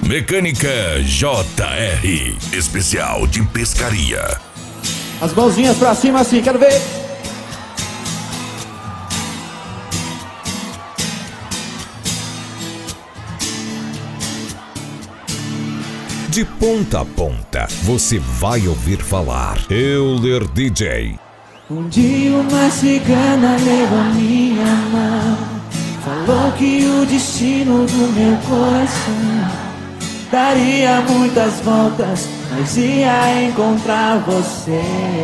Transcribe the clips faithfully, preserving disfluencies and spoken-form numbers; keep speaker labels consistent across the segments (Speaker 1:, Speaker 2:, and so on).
Speaker 1: Mecânica J R, especial de pescaria.
Speaker 2: As mãozinhas pra cima assim, quero ver.
Speaker 1: De ponta a ponta, você vai ouvir falar Euler D J.
Speaker 3: Um dia uma cigana levou a minha mão, falou que o destino do meu coração daria muitas voltas, mas ia encontrar você.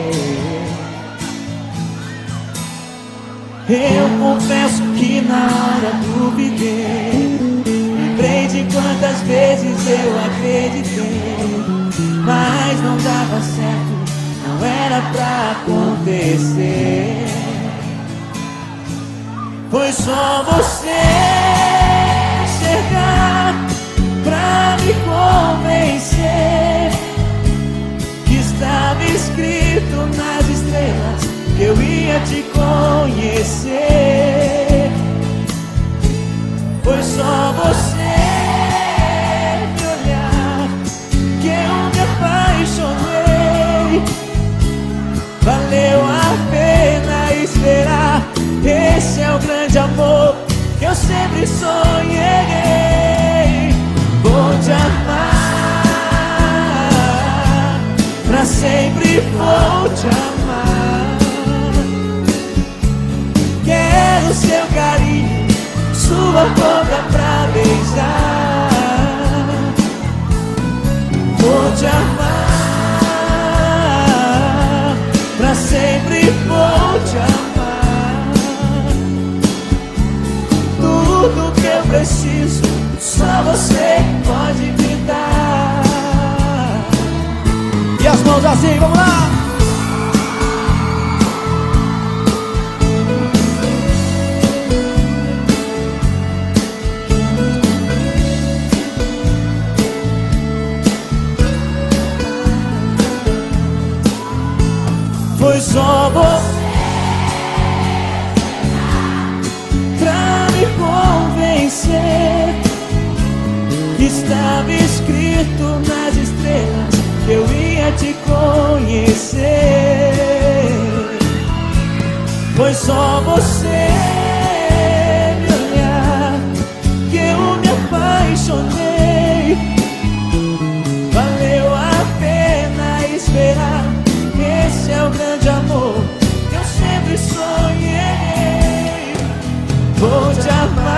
Speaker 3: Eu confesso que na hora duvidei, lembrei de quantas vezes eu acreditei, mas não dava certo, não era pra acontecer. Foi só você chegar pra me convencer que estava escrito nas estrelas que eu ia te conhecer. Foi só você me olhar que eu me apaixonei. Valeu a pena esperar, esse é o grande amor que eu sempre sonhei. Vou te amar, pra sempre vou te amar. Quero seu carinho, sua boca pra beijar. Vou te amar, pra sempre vou te amar. Tudo que eu preciso, só você pode me dar.
Speaker 2: E as mãos assim, vamos lá!
Speaker 3: Foi só você pra me convencer que estava escrito nas estrelas que eu ia te conhecer. Foi só você me olhar que eu me apaixonei. Valeu a pena esperar, esse é o grande amor que eu sempre sonhei. Vou te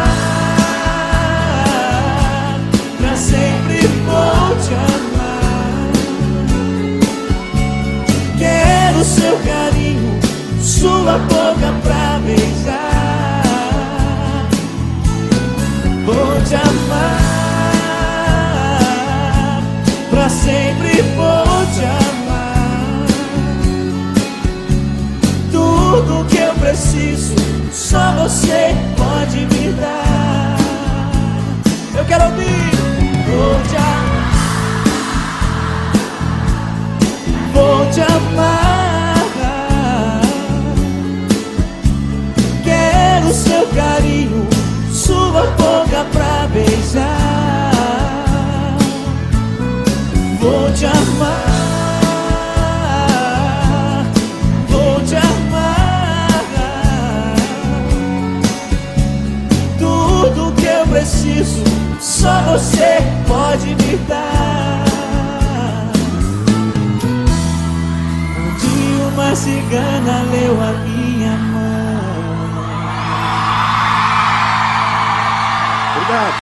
Speaker 3: amar, pra sempre vou te amar. Quero seu carinho, sua boca pra beijar. Vou te amar, pra sempre vou te amar. Tudo que eu preciso, só você pode me dar. Eu quero ouvir. Vou te amar, vou te amar. Quero seu carinho, sua boca pra beijar. Vou te amar, vou te amar. Tudo que eu preciso, só você pode me dar. Um dia uma cigana leu a minha mão.
Speaker 2: Obrigado.